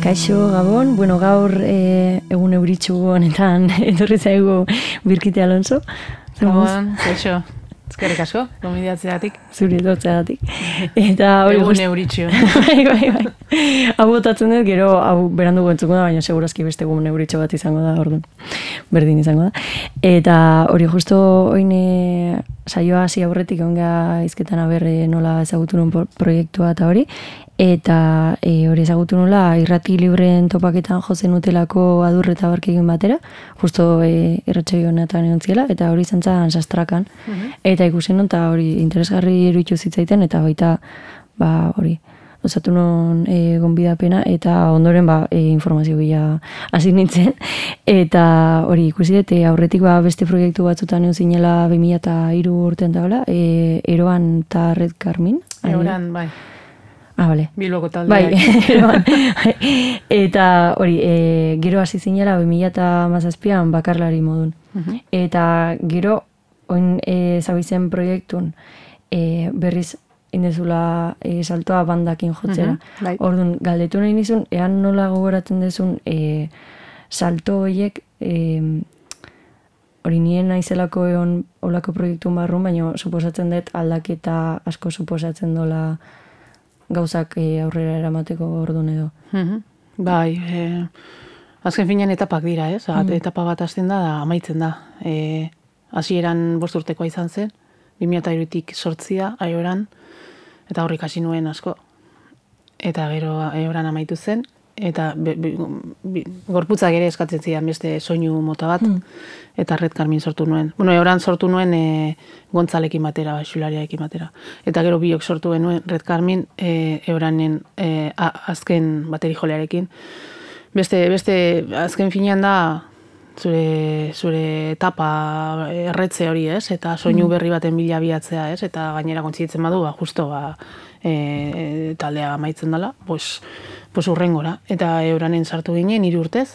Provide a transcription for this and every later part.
Kaixo, Gabon, gaur egun euritxu honetan etorri zaigu Birkite Alonso. Gabon, kaixo. Ezkerrik asko, gombidatzeagatik. Zuri etortzeagatik. Eta hori egun euritxu. Bai. Hau botatzen dut, gero hau berandu entzuko da, baina segurazki beste egun euritxu bat izango da, orduan. Berdin izango da. Eta hori justo oin saioa hasi aurretik onga izketan aberre nola ezagutu nuen proiektua eta hori. Eta hori ezagutu nola irrati libreen topaketan jozen utelako Adur eta Barkekin batera, justo irratsaio honetan egon ziela, eta hori izan zen Sastrakan. Eta ikusi non, eta hori interesgarri iruditu zitzaiten, eta baita hori osatu non gonbidapena, eta ondoren informazio bila hasi nintzen. Eta hori ikusi dut, aurretik beste proiektu batzutan egon zinela 2003 urtean dagoela, Eroan eta Red Carmin. Eroan, bai. Bale. Bilboko talde. Bai, eta hori, gero hasi zinela 2017an bakarlari modun. Eta gero, oin zabizen proiektun, berriz indezula saltoa bandakin jotzera. Orduan, galdetu nahi nizun, ean nola gogoratzen dezun salto horiek, hori nien naizelako egon olako proiektun barrun, baina suposatzen dut aldaketa asko suposatzen dola gauzak aurrera eramateko orduan edo. Bai, azken finean etapak dira, ez? Etapa bat hasten da, amaitzen da. Hasieran 5 urtekoa izan zen, 2003tik 8 Aioran, eta horrik hasi nuen asko. Eta gero Aioran amaitu zen, eta gorputzak ere eskatzen zidan beste soinu mota bat, eta Red Carmin sortu nuen. Aioran sortu nuen Gontzalekin batera, xulariaekin batera. Eta gero biok sortu nuen Red Carmin Aioranen azken bateri jolearekin. Beste azken finean da zure etapa erretze hori, ez? Eta soinu berri baten bila bilatzea, ez? Eta gainera kontzitzen badu, justo taldea amaitzen dela, pues urrengora. Eta Aioranen sartu ginen 3 urtez,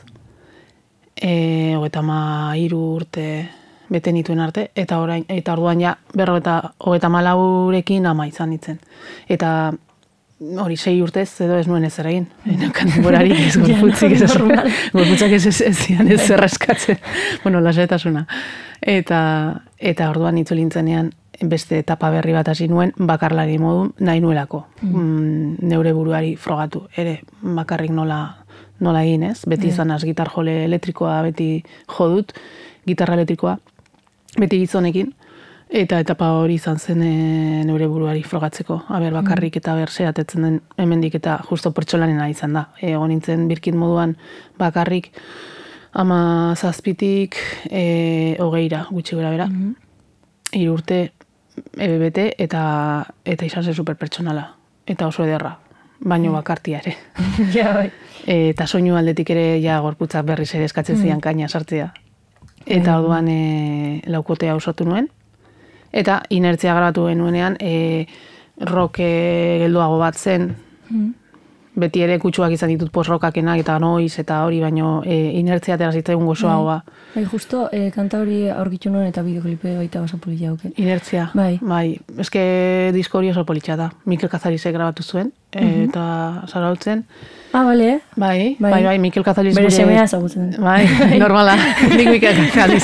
33 urte bete nituen arte, eta orduan ja 34rekin ama izan nintzen. Eta hori 6 urtez edo ez nuen ezer egin. Neukan denborarik ez gorputzak ez zian ez zerraskatzen. Lasaitasuna. Eta orduan itzulintzenean beste etapa berri bat hasi nuen bakarlari modun nahi nuelako. Neure buruari frogatu. Ere, bakarrik nola egin, ez? Beti izanaz gitar jole elektrikoa beti jodut, gitarra elektrikoa, beti gizonekin. Eta etapa hori izan zen neure buruari frogatzeko. Bakarrik eta zeatetzen den hemendik eta justo pertsolanena izan da. Egon nintzen Birkit moduan bakarrik 17tik 20ra gutxi gora bera. 3 urte bete eta izan zen superpertsonala. Eta oso ederra, baino bakartia ere. Eta soinu aldetik ere gorputzak berriz ere eskatzen zian kaina sartzea. Eta orduan laukotea osatu nuen. Eta inertzia grabatu genuenean, rock geldoago bat zen, beti ere kutsuak izan ditut post-rockakenak eta noiz eta hori, baino inertzia atera zitzaigun gozoagoa. Justo kanta hori aurkitu nuen eta bideoklipe baita oso politxa duke. Inertzia, bai. Eske disko hori oso politxa da. Mikel Kazarizek grabatu zuen, eta zarautzen. Bale. Bai, Mikel Kazariz bere semea ezagutzen. Bai, normala, nik Mikel Kazariz.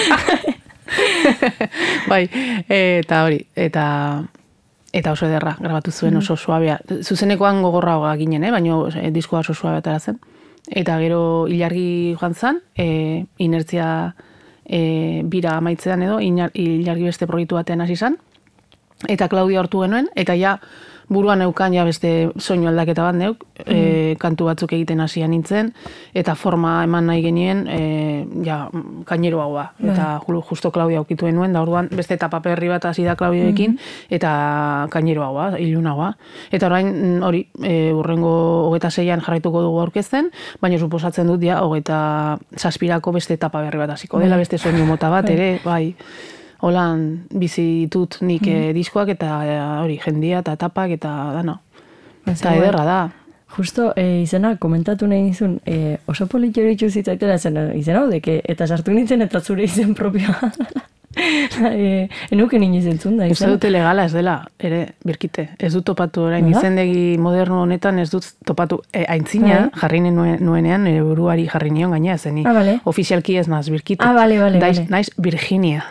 Bai, eta hori, eta oso ederra grabatu zuen, oso suabea. Zuzenekoan gogorragoa ginen, baina diskoa oso suabea atera zen. Eta gero ilargi joan zen, inertzia bira amaitzean edo, ilargi beste proiektu batean hasi zen. Eta Klaudia hortu genuen, eta ja buruan neukan beste soinu aldaketa bat neuk, kantu batzuk egiten hasia nintzen, eta forma eman nahi genien, kaineroagoa. Eta justo Klaudia aukitu genuen, da orduan beste etapa berri bat hasi da Klaudioekin, eta kaineroagoa, ilunagoa. Eta orain hori, urrengo 26an jarraituko dugu aurkezten, baina suposatzen dut 27ako beste etapa berri bat hasiko dela, beste soinu mota bat ere, bai. Holan bizi ditut nik diskoak eta hori jendia eta tapak eta dano. Eta ederra da. Justo izena komentatu nahi nizun, oso politxo eritxu zitzaitela izena hau deke, eta sartu nintzen eta zure izen propioa. Enuken iniz entzun da. Uste dute legala ez dela, ere, birkite. Ez dut topatu orain, izendegi moderno honetan ez dut topatu. Aintzina, jarri nuenean, buruari jarri nion gaina, zeni. Vale. Ofizialki ez naz, birkite. Vale. Naiz Virginia.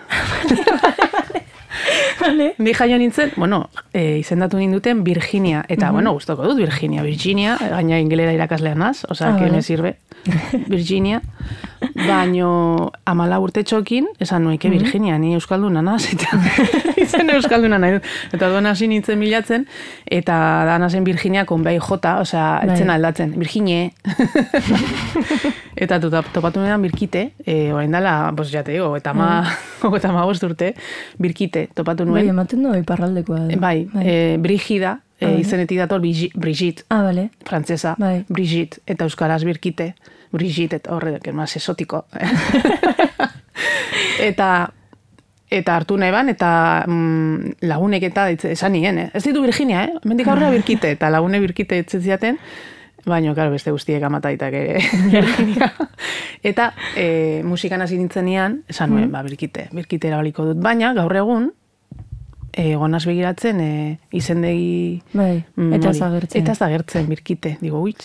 Vale. Ni jaio nintzen, bueno, izendatu ninduten Virginia. Eta, bueno, gustoko dut Virginia. Gaina ingelera irakaslea naz, osea, que me sirve. Virginia. Baino, 14 urte txokin, esan nuike Virginia, ni euskalduna naz, eta izen euskalduna nahi dut. Eta duan hasi nintzen bilatzen, eta da nazen Virginia kon bai jota, osea, etzen aldatzen, Virginie. Eta topatu nedan Birkite, orain dela, pues ja te digo, eta ma urte, Birkite topatu nuen. Bai, ematen du iparraldekoa. Bai, Brigida, izenetik dator Brigitte, frantzesa, Brigitte, eta euskaraz Birkite, Brigitte, eta horrek, más esotiko. Eta hartu neban, eta lagunek eta esan nien, ez ditu Virginia, mendik aurrera Birkite, eta lagune Birkite etzetziaten, baina, karo, beste guztiek amataitak Virginia. Eta musikan hasi nintzen nian, esan nuen, Birkite erabaliko dut, baina gaur egun, gonaz begiratzen izendegi... Bai, eta zagertzen. Eta zagertzen, Birkite, digo, uitz.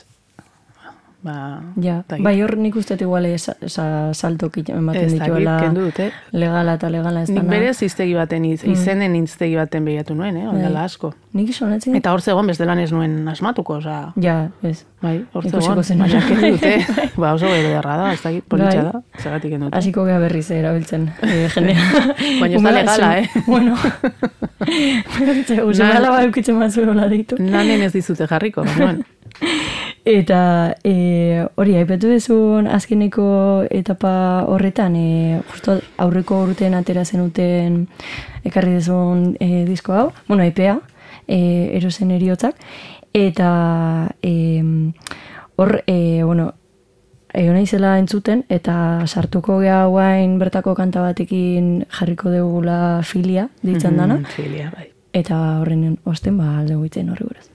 Bai, hor nik uste igual saltok ematen dituela legala eta legala ez dana. Nik berez iztegi baten, izenen iztegi baten begiratu nuen, ondala asko. Nik isonetzen. Eta hor zegoen bezdelan ez nuen asmatuko, oza... Ja, ez. Bai, hor zegoen, baina kendu dute. Hauzo beharra da, ez da, politxa da, zagatik kendu dute. Hasiko gea berriz erabiltzen jendea. Baina ez da legala, Bueno. Uzimala ba eukitzen batzu hola ditu. Nanen ez dizute jarriko, baina. Eta hori, aipatu duzun azkeneko etapa horretan, justo aurreko urtean atera zenuten ekarri duzun disko hau, bueno, EPA, Erosen Heriotzak, eta hor, bueno, egon naizela entzuten, eta sartuko gea guain bertako kanta batekin jarriko dugula Filia, ditzen dana. Filia, bai. Eta horren osten, alde guitzen horri buruz.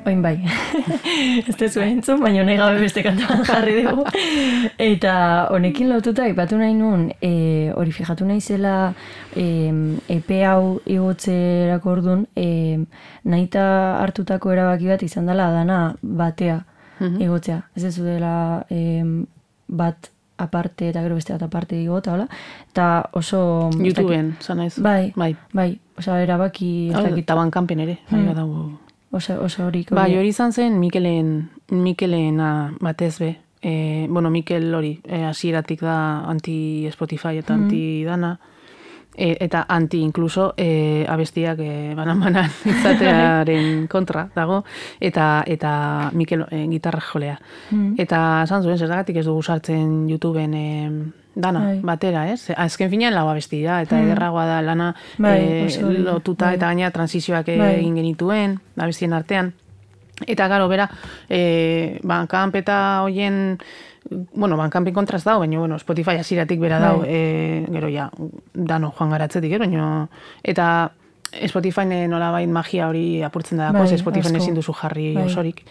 Oin bai, ez tezu entzun, baina nahi gabe beste kantuan jarri dugu. Eta honekin lotuta, ipatu nahi nun, hori fijatu nahi zela EP hau igotzerako orduan, nahita hartutako erabaki bat izan dela dana batea igotzea. Ez ez dela bat aparte eta gero beste bat aparte igota, hola? Eta oso... YouTubeen, zan naiz. Bai, osa erabaki... Eta Bandcampen ere, bai badago... Oso horik. Bai, hori izan zen Mikelen batez be. Mikel hori, hasieratik da anti-Spotify eta anti-dana. Eta anti incluso abestiak banan izatearen kontra dago. Eta Mikel gitarra jolea. Eta esan zuen, zergatik ez dugu sartzen YouTubeen dana, batera, ez? Azken finean lau abestia, eta ederragoa da lana lotuta, eta gaina transizioak egin genituen, abestien artean. Eta gero, bera, Bandcamp eta hoien, Bandcampen kontraz dago, baina, Spotify hasieratik bera dago, gero ja, dano joan garatzetik, baina, eta Spotify nolabait magia hori apurtzen da dako, Spotify ezin duzu jarri osorik.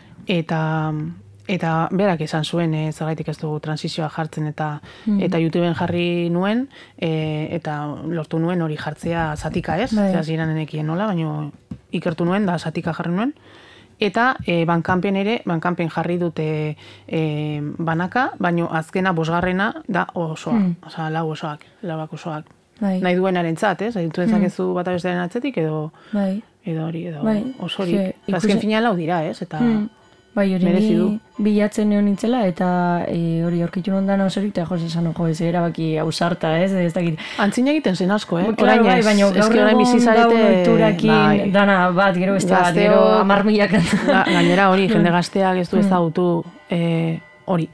Eta berak esan zuen, zergaitik ez dugu transizioa jartzen eta YouTubeen jarri nuen, eta lortu nuen hori jartzea zatika ez, ziren enekien nola, baina ikertu nuen da zatika jarri nuen. Eta Bandcampen ere, Bandcampen jarri dute banaka, baina azkena bosgarrena da osoa, oza, lauak osoak. Nahi duenaren zat, ez? Duen zakezu bat abestearen atzetik edo osorik. Azken finean lau dira, ez? Eta... Bai, hori ni bilatzen neon nintzela, eta hori aurkitu nondan osorik, eta jose esan, ez erabaki ausarta, ez dakit. Antzina egiten zen asko, Claro, bai, baina gaur egun dago oiturakin, dana bat, gero beste bat, gero 10.000 Gainera hori, jende gazteak ez du ezagutu hori.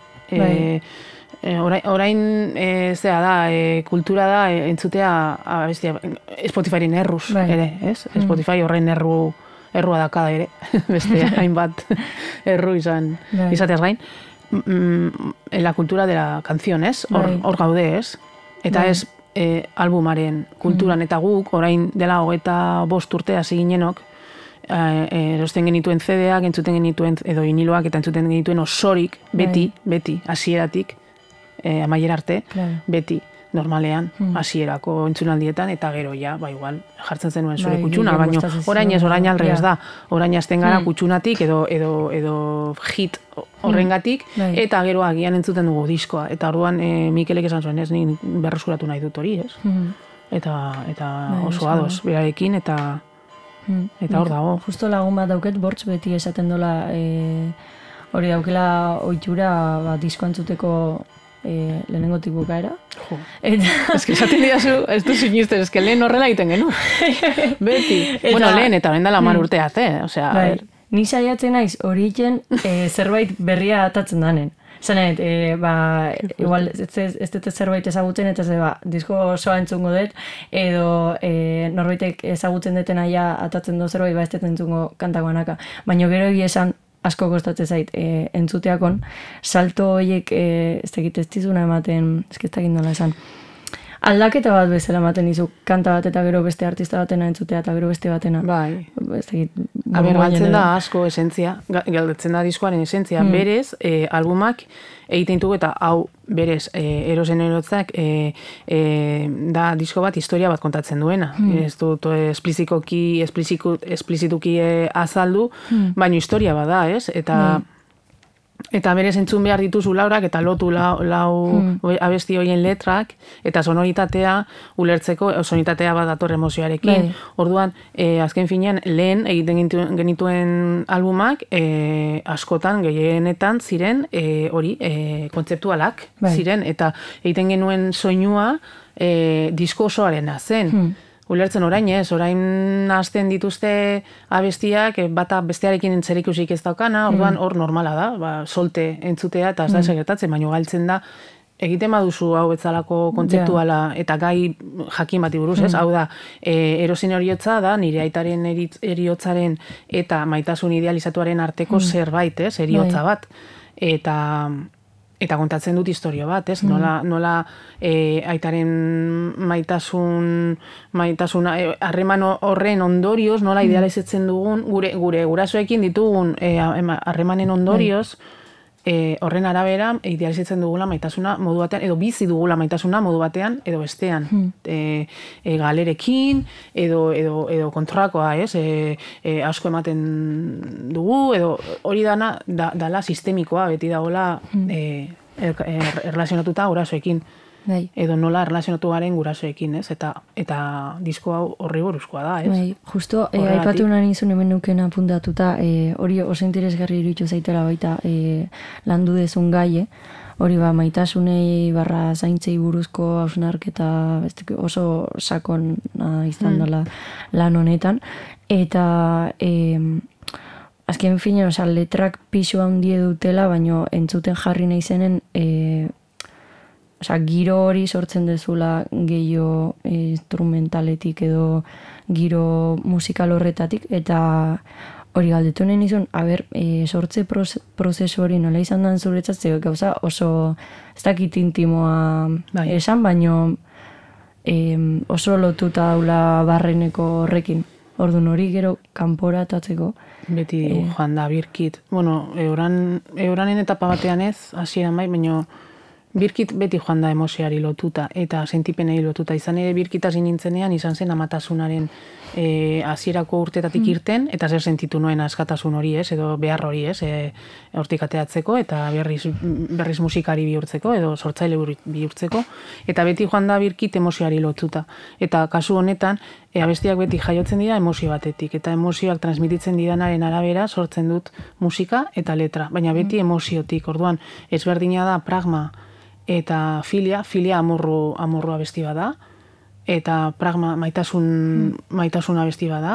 Orain zera da, kultura da, entzutea Spotifyren erruz ere, ez? Spotify horrein errua dakada ere, beste hainbat erru izateaz gain. La cultura de la canción, ez? Hor gaude, ez? Eta ez albumaren kulturan, eta guk, orain dela 25 urte hasi ginenok, erosten genituen CD-ak, entzuten genituen, edo viniloak, eta entzuten genituen osorik, beti, hasieratik, amaiera arte, beti. Normalean, hasierako entzunaldietan, eta gero ja, igual, jartzen zenuen zure kutxuna, baina orain aldrez da. Orain azten gara kutxunatik edo hit horrengatik, eta gero agian entzuten dugu diskoa. Eta orduan Mikelek esan zuen, ez, ni berreskuratu nahi dut hori, ez? Eta oso ados, berarekin, eta hor dago. Justo lagun bat dauket, bortz beti esaten dola, hori daukela ohitura disko entzuteko lehenengotik bukaera. Ez que esaten diazu, ez du sinisten, ez que lehen horrela egiten genu. Beti. Lehen eta horren dela 10 urte arte. Ni saiatzen naiz hori egiten zerbait berria atatzen danen. Zanet, igual ez dut zerbait ezagutzen, eta disko osoa entzungo dut, edo norbaitek ezagutzen duten aia atatzen du zerbait, ez dut entzungo kantagoanaka. Baina gero egia esan, asko kostatzen zait entzuteakon, salto horiek ez dizuna ematen, ez nola esan. Aldaketa bat bezala ematen dizu, kanta bat eta gero beste artista batena entzutea eta gero beste batena. Bai. Galtzen da asko esentzia, galtzen da diskoaren esentzia. Berez, albumak egiten ditugu eta hau berez erosen erotzak da disko bat historia bat kontatzen duena. Ez dut esplizituki azaldu, baina historia bat da, ez? Eta berez entzun behar dituzu laurak eta lotu lau abesti horien letrak eta sonoritatea ulertzeko, sonoritatea bat dator emozioarekin. Orduan, azken finean, lehen egiten genituen albumak askotan, gehienetan ziren hori kontzeptualak ziren eta egiten genuen soinua disko osoarena zen. Ulertzen orain hasten dituzte abestiak, bata bestearekin entzerikusik ez daukana, orduan hor normala da, solte entzutea eta ez da segretatzen, baina galtzen da, egiten baduzu hau betzalako kontzeptuala eta gai jakin bati buruz, ez? Hau da, erosin heriotza da, nire aitaren heriotzaren eta maitasun idealizatuaren arteko zerbait, ez? Heriotza bat. eta kontatzen dut istorio bat, ez? Nola aitaren maitasuna, harreman horren ondorioz, nola idealizatzen dugun, gure gurasoekin ditugun harremanen ondorioz, horren arabera idealizatzen dugula maitasuna modu batean, edo bizi dugula maitasuna modu batean, edo bestean. Galerekin, edo kontrakoa, ez? Asko ematen dugu, edo hori dala sistemikoa, beti dagoela erlazionatuta gurasoekin. Edo nola erlazionatu garen gurasoekin, ez? Eta disko hau horri buruzkoa da, ez? Justo, aipatu nahi nizun hemen nuken apuntatuta, hori oso interesgarri iruditu zaitela baita landu dezun gai, hori maitasunei barra zaintzei buruzko hausnarketa oso sakon izan dela lan honetan, eta azken fina, letrak pixu handie dutela, baino entzuten jarri nahi zenen giro hori sortzen dezula gehiago instrumentaletik edo giro musikal horretatik, eta hori galdetu nahi nizun, sortze prozesu hori nola izan den zuretzat, ze gauza oso ez dakit intimoa esan, baino oso lotuta daula barreneko horrekin. Orduan hori gero kanporatatzeko. Beti joan da, birkit. Bueno, euranen etapa batean ez, hasieran bai, baino birkit beti joan da emozioari lotuta eta sentipenei lotuta. Izan ere birkit hasi nintzenean izan zen amatasunaren hasierako urtetatik irten, eta zer sentitu nuen askatasun hori, ez, edo behar hori, ez, hortik ateatzeko eta berriz musikari bihurtzeko edo sortzaile bihurtzeko, eta beti joan da birkit emozioari lotuta. Eta kasu honetan, abestiak beti jaiotzen dira emozio batetik, eta emozioak transmititzen didanaren arabera sortzen dut musika eta letra, baina beti emoziotik. Orduan, ezberdina da pragma eta filia amorru abesti bada, eta pragma maitasun abesti bada,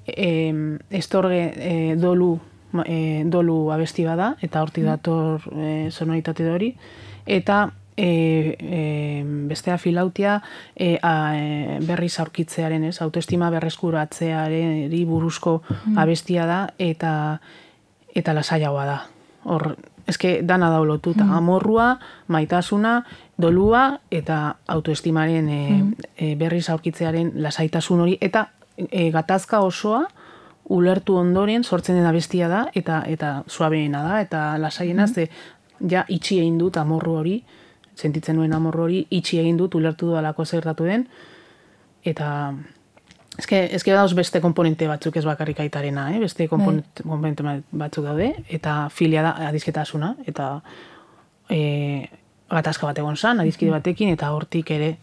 estorge dolu abesti bada, eta hortik dator sonoritate hori, eta bestea filautia berriz aurkitzearen, ez, autoestima berreskuratzeari buruzko abestia da, eta lasaiagoa da. Hor, eske dana da lotuta, amorrua, maitasuna, dolua eta autoestimaren berriz aurkitzearen lasaitasun hori, eta gatazka osoa ulertu ondoren sortzen den abestia da, eta suabeena da, eta lasaiena, ze ja itxi egin dut amorru hori, sentitzen nuen amorru hori, itxi egin dut, ulertu dudalako zertatu den, eta eske dauz beste komponente batzuk ez bakarrik aitarena, beste komponente batzuk daude, eta filia da adizketasuna, eta gatazka bat egon zan, adizkide batekin, eta hortik ere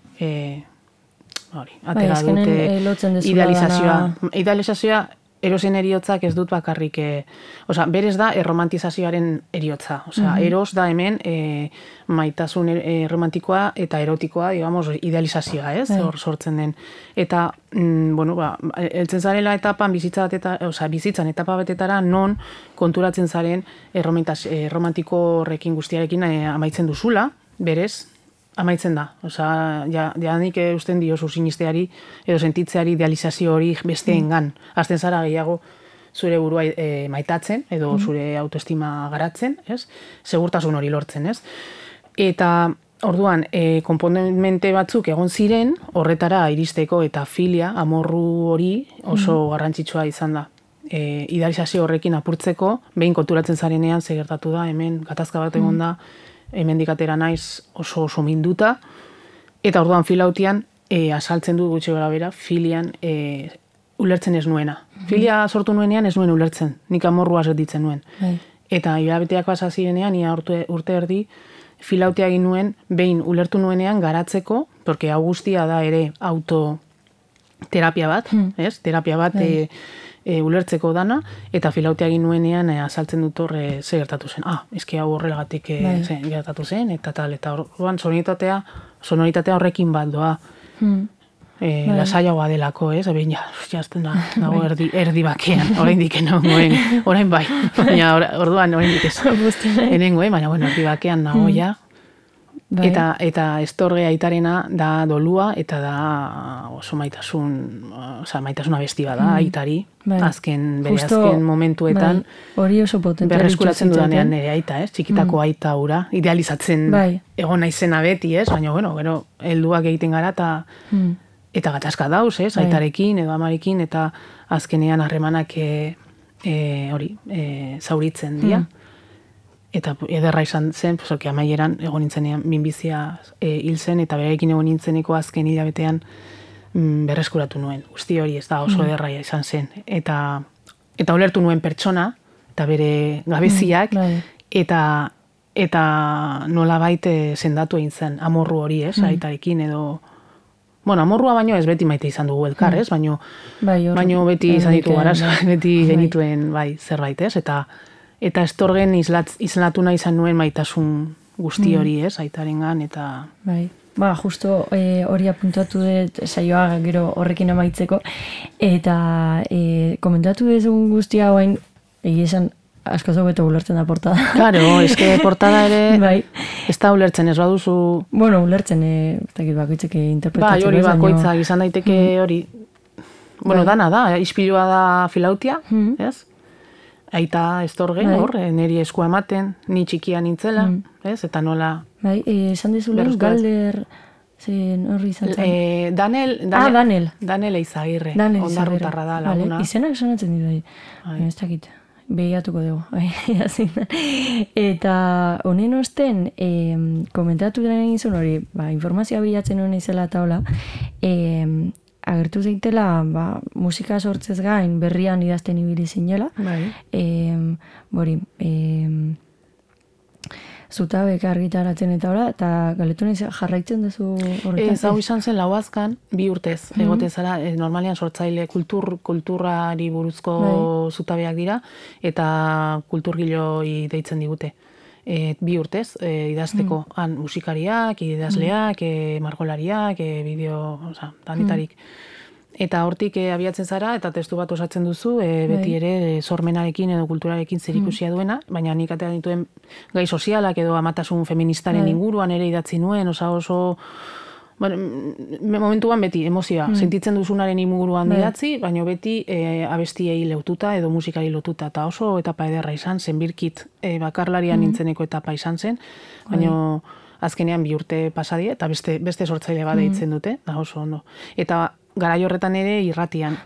atera dute idealizazioa, erosen eriotzak ez dut bakarrik, berez da erromantizazioaren eriotza. Eros da hemen maitasun romantikoa eta erotikoa, digamos, idealizazioa, ez? Hor sortzen den. Eta, eltzen zarela etapan, bizitzan etapa batetara, non konturatzen zaren romantiko horrekin guztiarekin amaitzen duzula, berez, amaitzen da. Nik usten diozu sinisteari edo sentitzeari idealizazio hori besteengan. Azten zara gehiago zure burua maitatzen edo zure autoestima garatzen, ez? Segurtasun hori lortzen, ez? Eta orduan, konponente batzuk egon ziren, horretara iristeko eta filia, amorru hori oso garrantzitsua izan da. Idealizazio horrekin apurtzeko, behin konturatzen zarenean gertatu da, hemen gatazka bat egon da, hemen dikatera naiz oso minduta, eta orduan filautian asaltzen du gutxi gara bera, filian ulertzen ez nuena. Filia sortu nuenean ez nuen ulertzen, nik amorrua sentitzen nuen. Eta hilabeteak pasa zirenean, ia urte erdi, filautea egin nuen, behin ulertu nuenean garatzeko, porque hau guztia da ere autoterapia bat, ez? Terapia bat ulertzeko dana, eta filautea egin nuenean azaltzen dut horre ze gertatu zen. Eske hau horrelagatik gertatu zen, eta tal, eta orduan sonoritatea horrekin bat doa. Lasaiagoa delako, ez? Baina, jazten dago erdi bakean, orain diken orain bai, baina orduan orain dikez. Enengo, baina, erdi bakean nago ja, Bai. Eta estorge aitarena da dolua, eta da oso maitasun, maitasun abesti bada aitari, Bai. bere azken momentuetan, hori oso potentea berreskuratzen dudanean nire aita, txikitako aita hura, idealizatzen egon naizena beti, baina, gero, helduak egiten gara, eta gatazka dauz, aitarekin edo amarekin, eta azkenean harremanak zauritzen dira. Eta ederra izan zen, porque amaieran egon nintzenean minbizia hil zen, eta berekin egon nintzeneko azken hilabetean berreskuratu nuen. Guzti hori ez da oso ederra izan zen. Eta ulertu nuen pertsona, eta bere gabeziak, eta nolabait sendatu egin zen amorru hori, aitarekin edo... Bueno, amorrua baino ez beti maite izan dugu elkar, baino beti izan ditu garaz, beti genituen zerbait, eta estorgen izlatu nahi izan nuen maitasun guzti hori, aitarengan, eta... Bai, justo hori apuntatu dut saioa gero horrekin amaitzeko, eta komentatu duzun guztia hain, egia esan, asko hobeto ulertzen da portada. Claro, eske portada ere ez da ulertzen, ez baduzu... Bueno, ulertzen, bakoitzek interpretatzen. Hori bakoitzak izan daiteke hori... Bueno, dana da, ispilua da filautia, ez? Aita estorge, niri eskua ematen, ni txikia nintzela, ez? Eta nola... Esan dizulen, Galder... Horri izan zen. Danel Eizagirre. Ondarrutarra da laguna. Izenak sanatzen dira. Ez dakit. Behiatuko dugu. Eta honen osten, komentatu denen izan hori, informazioa bilatzen honen izela eta hola, agertu zeitela, musika sortzez gain berrian idazten ibili zinela. Zutabek argitaratzen eta hola, eta galetunez jarraitzen duzu horretan. Ez, hau izan zen lauazkan, 2 urtez, egote zara, normalian sortzaile kulturari buruzko zutabeak dira, eta kulturgiloi deitzen digute. 2 urtez, idazteko han musikariak, idazleak, margolariak, bideo, danetarik. Eta hortik abiatzen zara, eta testu bat osatzen duzu, beti ere sormenarekin edo kulturarekin zerikusia duena, baina nik atean dituen gai sozialak edo amatasun feministaren inguruan ere idatzi nuen, oso... Momentuan beti emozioa, sentitzen duzunaren inguruan idatzi, baina beti abestiei lotuta edo musikari lotuta, eta oso etapa ederra izan zen, birkit bakarlarian nintzeneko etapa izan zen, baina azkenean 2 urte pasadie, eta beste sortzaile bat deitzen dute, da oso ondo. Eta garai horretan ere irratian.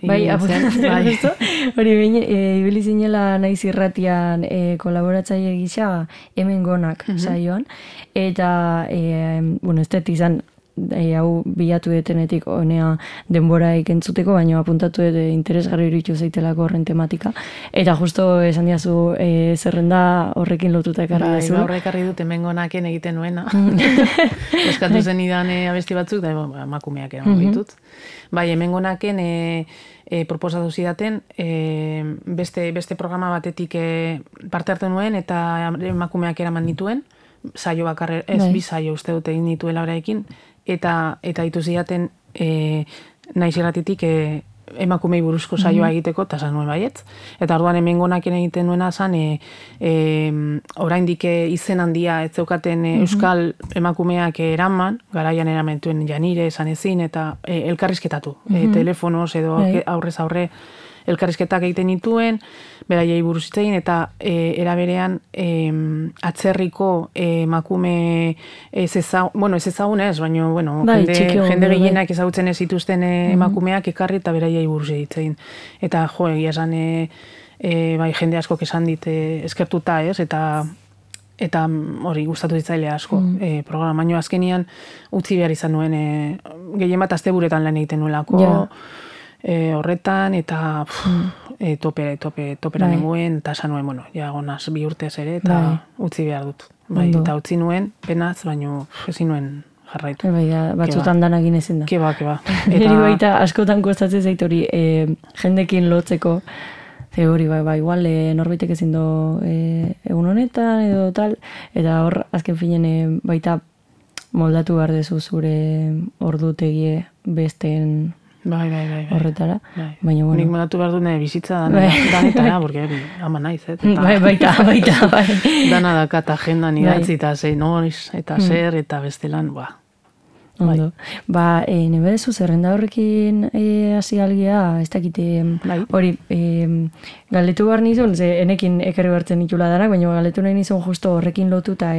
Hori behin, ibili zinela naiz irratian kolaboratzaile gisa hemen gonak saioan, eta ez dut izan hau bilatu detenetik honea denboraik entzuteko, baina apuntatu dut interesgarri iruditu zaitelako horren tematika. Eta justo esan diazu zerrenda horrekin lotuta ekarri dezu. Horrek ekarri dut hemengonaken egiten nuena. Eskatu zen idan abesti batzuk, da emakumeak erango ditut. Bai, hemengonaken proposatu zidaten beste programa batetik parte hartu nuen eta emakumeak eraman dituen, saio bakarre, ez 2 saio uste dut egin dituela oraekin, eta ditu zidaten naiz irratitik emakumei buruzko saioa egiteko, eta zan nuen baietz. Eta orduan hemengonaken egiten nuena zan, oraindik izen handia ez zeukaten euskal emakumeak eraman, garaian eramentuen Janire, esan ezin, eta elkarrizketatu. Telefonoz edo aurrez aurre elkarrizketak egiten dituen, beraiei buruz hitz egin, eta era berean atzerriko emakume ez ezagun ez, baina jende gehienak ezagutzen ez zituzten emakumeak ekarri eta beraiei buruz hitz egin. Eta egia esan jende askok esan dit eskertuta ez, eta hori gustatu ditzaile asko programa, baina azkenian utzi behar izan nuen gehien bat asteburuetan lan egiten nuelako, horretan, eta topera nengoen, eta esan nuen, gonaz 2 urtez ere, eta utzi behar dut. Eta utzi nuen, penaz, baina ezin nuen jarraitu. Batzutan danagin ezin da. Keba. Neri baita askotan kostatzen zait hori jendekin lotzeko, hori, igual norbaitek ezin do egun honetan edo tal, eta hor azken finen baita moldatu behar dezu zure ordutegie besteen Bai. horretara. Bai. Baina, Nik bueno. modatu behar dune bizitza danetara, porque ama naiz, eta Baita, bai. dana dakat agendan idatzi eta zein noiz, eta zer, eta bestelan, Ondo. Nebedezu zerrenda horrekin hasi algia, ez dakite, hori, galdetu behar nizun, ze enekin ekarri hartzen ditula danak, baina galdetu nahi nizun justo horrekin lotuta,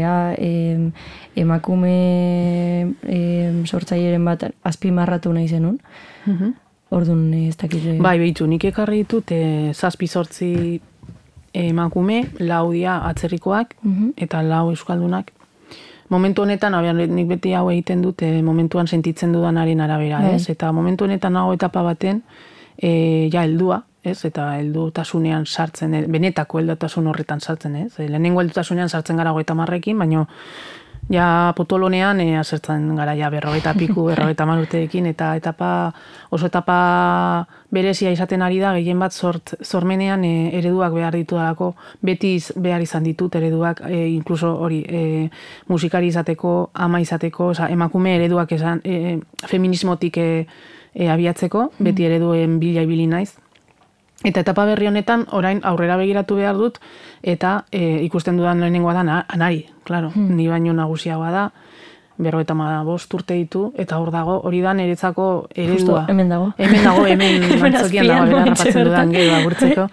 emakume sortzailearen bat azpimarratu nahi zenun. Orduan ez dakite... Bai, behitu, nik ekarri ditut 7-8 emakume, 4 dira atzerrikoak, eta 4 euskaldunak. Momentu honetan, nik beti hau egiten dut, momentuan sentitzen dudanaren arabera, ez? Eta momentu honetan hau etapa baten, heldua, ez? Eta heldutasunean sartzen, benetako heldutasun horretan sartzen, ez? Lehenengo heldutasunean sartzen gara 30ekin, baina ja potolonean azertzen gara ja 40 urteekin, eta oso etapa berezia izaten ari da, gehien bat sormenean ereduak behar ditudalako, beti behar izan ditut ereduak, inkluso hori musikari izateko, ama izateko, emakume ereduak esan, feminismotik abiatzeko, beti ereduen bila ibili naiz. Eta etapa berri honetan, orain aurrera begiratu behar dut, eta ikusten dudan lehenengoa da anari, klaro, ni baino nagusiagoa da, 55 urte ditu, eta hor dago, hori da niretzako eredua. Justo, hemen dago. Hemen mantzokian dago, bera rapatzen dudan gero agurtzeko.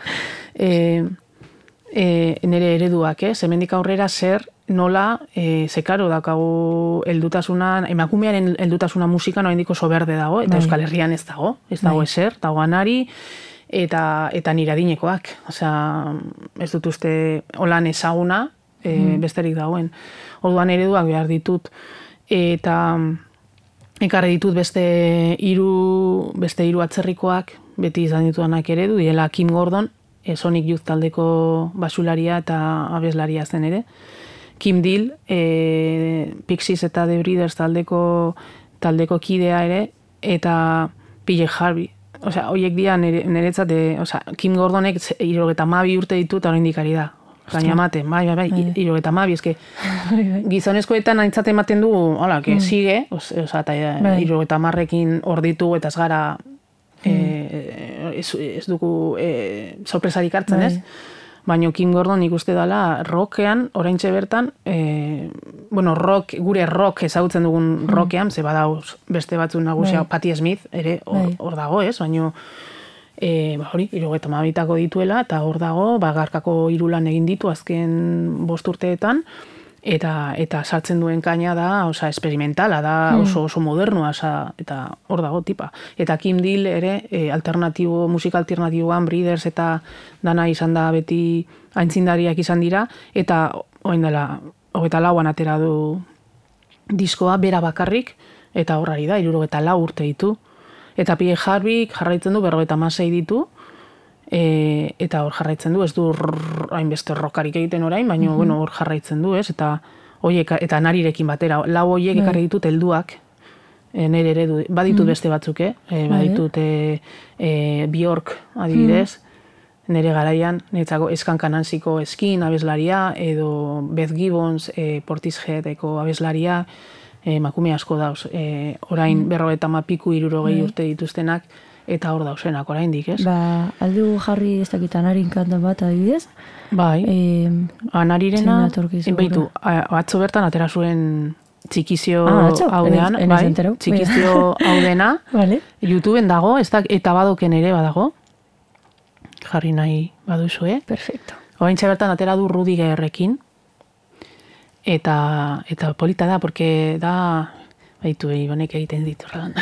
Nire ereduak, hemendik aurrera zer, nola, zekaro dakagu heldutasuna, emakumearen heldutasuna musikan oraindik oso berde dago, eta Euskal Herrian ez dago ezer, dago anari, eta nire adinekoak. Osea, ez dut uste holan ezaguna, besterik dagoen. Orduan ereduak behar ditut. Eta ekarri ditut beste hiru atzerrikoak, beti izan ditudanak eredu, diela Kim Gordon, Sonic Youth taldeko basularia eta abeslaria zen ere. Kim Deal, Pixies eta The Breeders taldeko kidea ere, eta PJ Harvey. Osea, horiek dira niretzat, Kim Gordonek 72 urte ditu eta oraindik ari da. Gaina ematen, bai, 72, eske gizonezkoetan aintzat ematen dugu, hola, que sigue, osea, eta 70ekin hor ditugu eta ez gara ez dugu sorpresarik hartzen, ez? Baina Kim Gordon ikuste dela rockean, oraintxe bertan, gure rock ezagutzen dugun rockean, ze badau beste batzu nagusia, Patti Smith, ere hor dago, ez? Baina hori, 72ko dituela, eta hor dago, garkako 3 lan egin ditu azken 5 urteetan, eta sartzen duen kaina da, esperimentala da, oso modernua, eta hor dago tipa. Eta Kim Deal ere, musika alternatiboan, Breeders eta dana izan da beti aintzindariak izan dira, eta orain dela 24an atera du diskoa, bera bakarrik, eta horrari da, 74 urte ditu. Eta PJ Harvey jarraitzen du, 56 ditu, eta hor jarraitzen du, ez du hainbeste rockarik egiten orain, baina hor jarraitzen du, ez? Eta narirekin batera, 4 horiek ekarri ditut helduak, nire eredu, baditut beste batzuk, baditut Bjork adibidez, nire garaian, niretzako Eskankananziko Eskin abeslaria, edo Beth Gibbons Portisheadeko abeslaria, emakume asko dauz, orain 50-60 urte dituztenak, eta hor dauzenak oraindik, ez? Aldu jarri ez dakit anarin kanta bat adibidez? Bai, anarirena, baitu, atzo bertan atera zuen txikizio haudean, txikizio haudena, YouTubeen dago, eta badoken ere badago, jarri nahi baduzue. Perfecto. Oraintxe bertan atera du Rudigerrekin, eta polita da, porque da... Baitu, honek egiten diturran.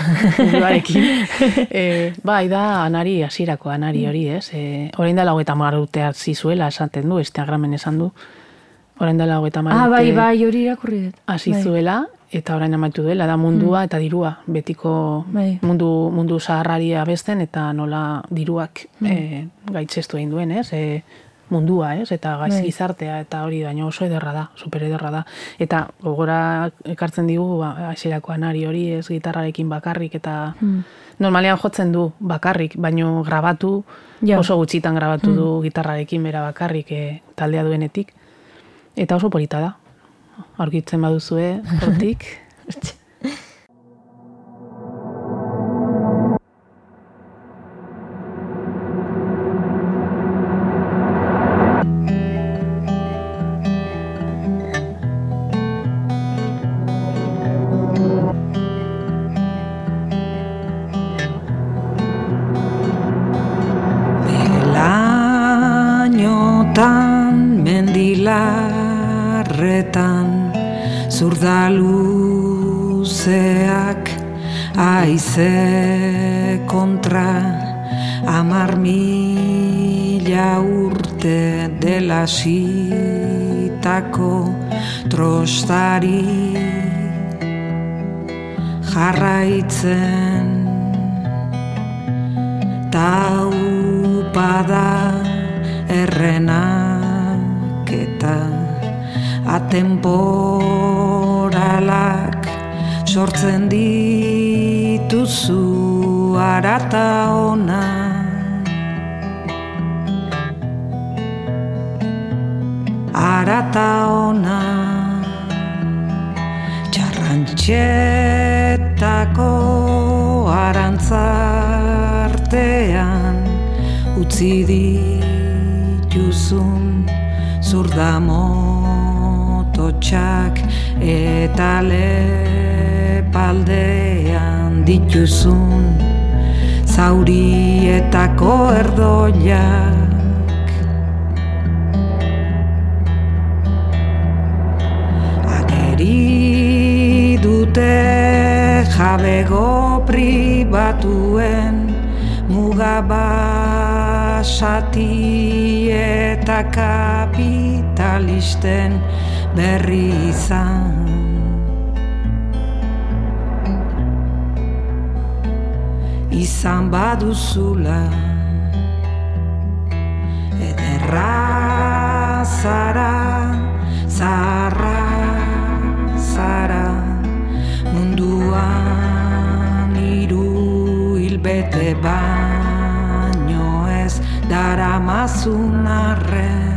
Bai, da anari, hasierako anari hori, ez? Orain dela 30 urte hasi zuela, esaten du, Instagramen esan du. Orain dela 30 urte. Bai, hori irakurri dut. Hasi zuela, eta orain amaitu duela, da mundua eta dirua. Betiko mundu zaharrari abesten, eta nola diruak gaitzestu egin duen, ez? Mundua, ez? Eta gizartea, eta hori baino oso ederra da, super ederra da. Eta gogora ekartzen digu, hasierako anari hori, ez gitarrarekin bakarrik, eta normalean jotzen du bakarrik, baino grabatu, oso gutxitan grabatu du gitarrarekin bera bakarrik taldea duenetik. Eta oso polita da. Aurkitzen baduzue, hortik. Zurdaluzeak aize kontra 10.000 urte dela sitako trostari jarraitzen taupada errenak eta atemporalak sortzen dituzu arata ona. Arata ona txarrantxetako arantzartean utzi dituzun zurdamototxak eta lepaldean dituzun zaurietako erdoiak. Dute jabego pribatuen mugabasati eta kapitalisten berri izan baduzula ederra zara zaharra zara munduan 3 hilbete baino ez daramazun arren.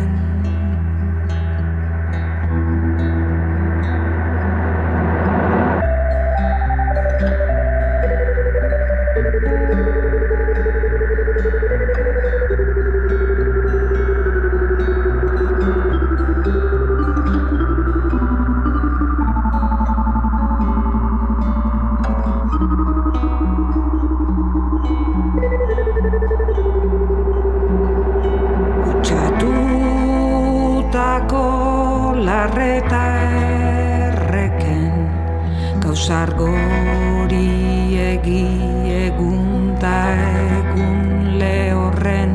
Larreta erreken gauzargori egi egun ta egun lehorren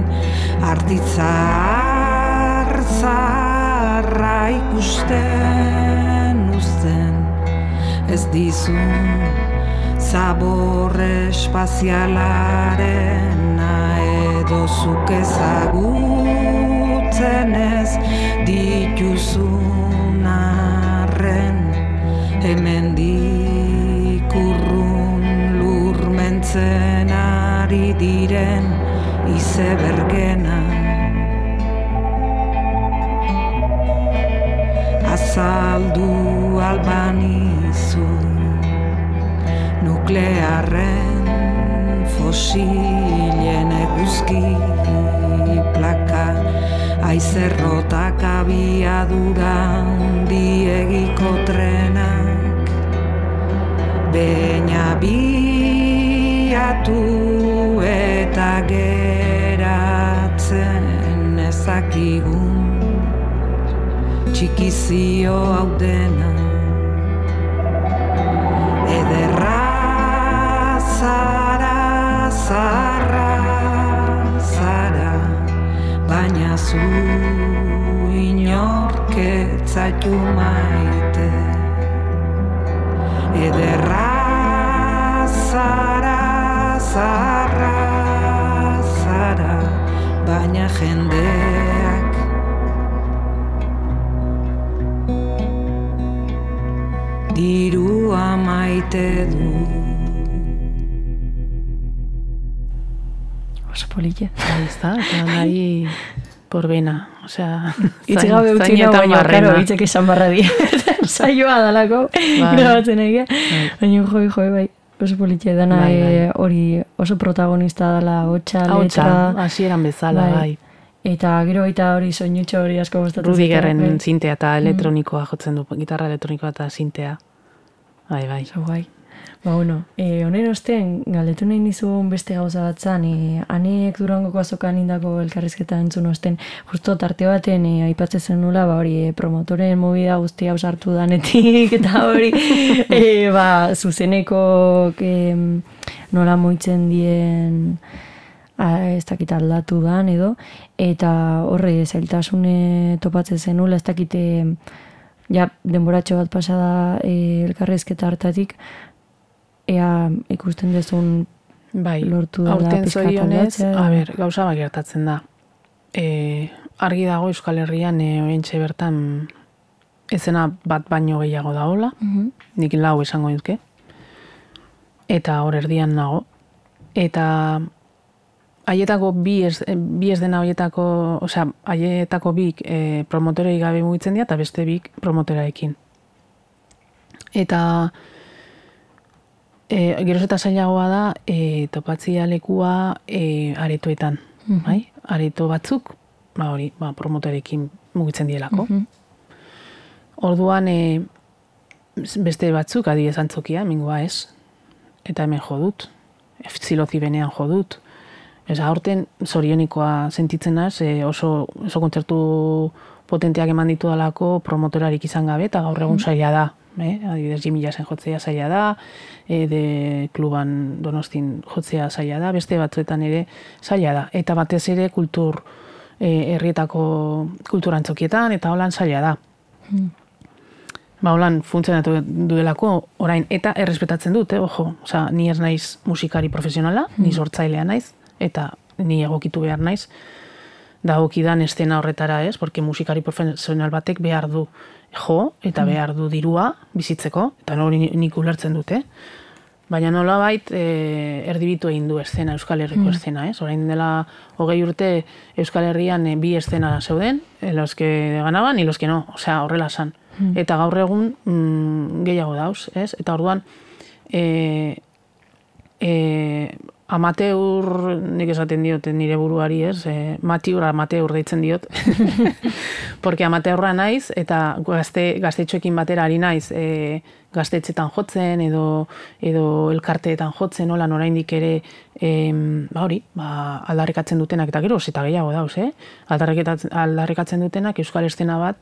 arditzar zarra ikusten uzten ez dizun zabor espazialarena edo zuk ezagutzen ez dituzun arren hemendik urrun lurmentzen ari diren izebergena azaldu albanizu nuklearren fosilen eguzki plaka aizerrotak abiadura handiegiko trenak behin abiatu eta geratzen ezakigun txikizio hau dena ederra zara zarra zara baina zu inork ez zaitu maite ederra zara zarra zara baina jendeak dirua maite du. Oso polite. Ahí está, ahí por vena, o sea, itxe gabe utzi nago, baina, karo, itxek esan barra di. Saioa dalako, grabatzen egia. Baina, joi, bai, oso polite dana hori oso protagonista dela, hotxa, letra. Hasieran bezala, bai. Eta gero baita hori soinutxo hori asko gustatzen. Rudigerren zintea eta elektronikoa jotzen du, gitarra elektronikoa eta zintea. Bai. Zo bai. Bueno, honen ostean, galdetu nahi nizun beste gauza bat zan, anek Durangoko azokan indako elkarrizketa entzun osten, justo tarte baten aipatzen zen nula, hori promotoren movida guztia ausartu danetik, eta hori, zuzeneko nola moitzen dien, ez dakit aldatu dan edo, eta horre zailtasune topatzen zen nula, ez dakite, ja, denboratxo bat pasada elkarrizketa hartatik, ea ikusten dezun lortu dela aurten zorionez, pizkat gauza bat gertatzen da. Argi dago Euskal Herrian oraintxe bertan ezena bat baino gehiago dagoela, nik lau esango dutke, eta hor erdian nago. Eta haietako bi ez dena haietako, haietako bik promotorei gabe mugitzen dira, eta beste bik promoteraekin. Eta geroz eta zailagoa da topatzia lekua aretoetan, bai? Areto batzuk, promotorekin mugitzen dielako. Orduan beste batzuk adibidez Antzokia, hemengoa ez, eta hemen jodut, Zilozi benean jodut. Aurten zorionikoa sentitzen naz, oso kontzertu potenteak eman ditu dalako promotorarik izan gabe, eta gaur egun zaila da. Adibidez, Jimmy Jassen jotzea zaila da, de kluban Donostin jotzea zaila da, beste batzuetan ere zaila da. Eta batez ere herrietako kulturantzokietan, eta holan zaila da. Holan funtzionatu duelako orain, eta errespetatzen dut, ojo. Ni ez naiz musikari profesionala, ni sortzailea naiz, eta ni egokitu behar naiz, dagokidan estena horretara ez, porque musikari profesional batek behar du jo, eta behar du dirua bizitzeko, eta hori nik ulertzen dute. Baina nolabait erdibitu egin du estena, Euskal Herriko estena, ez? Orain dela 20 urte Euskal Herrian bi estena zeuden, los que ganaban y los que no, horrela san. Eta gaur egun gehiago dauz, ez? Eta orduan amateur, nik esaten diot nire buruari, ez? Amateur deitzen diot. Porque amateurra naiz, eta gaztetxoekin batera ari naiz, gaztetxetan jotzen, edo elkarteetan jotzen, holan oraindik ere, aldarrikatzen dutenak, eta gero, eta gehiago dauz, aldarrikatzen dutenak euskal estena bat,